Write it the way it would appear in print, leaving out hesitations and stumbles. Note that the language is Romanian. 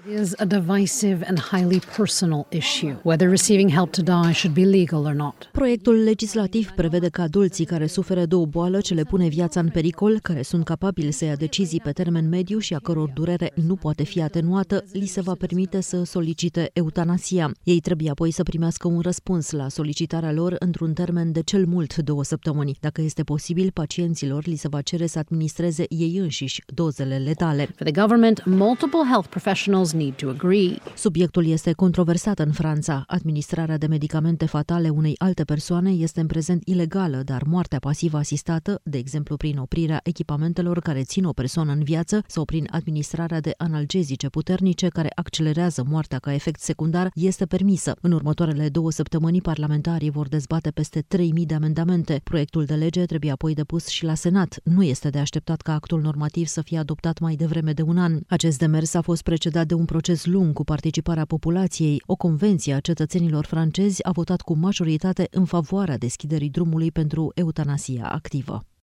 It is a divisive and highly personal issue, whether receiving help to die should be legal or not. Proiectul legislativ prevede că adulții care suferă de o boală ce le pune viața în pericol, care sunt capabili să ia decizii pe termen mediu și a căror durere nu poate fi atenuată, li se va permite să solicite eutanasia. Ei trebuie apoi să primească un răspuns la solicitarea lor într-un termen de cel mult 2 săptămâni. Dacă este posibil, pacienților li se va cere să administreze ei înșiși dozele letale. For the government, multiple health professionals need to agree. Subiectul este controversat în Franța. Administrarea de medicamente fatale unei alte persoane este în prezent ilegală, dar moartea pasivă asistată, de exemplu prin oprirea echipamentelor care țin o persoană în viață sau prin administrarea de analgezice puternice care accelerează moartea ca efect secundar, este permisă. În următoarele 2 săptămâni, parlamentarii vor dezbate peste 3.000 de amendamente. Proiectul de lege trebuie apoi depus și la Senat. Nu este de așteptat ca actul normativ să fie adoptat mai devreme de un an. Acest demers a fost precedat de un proces lung cu participarea populației. O convenție a cetățenilor francezi a votat cu majoritate în favoarea deschiderii drumului pentru eutanasia activă.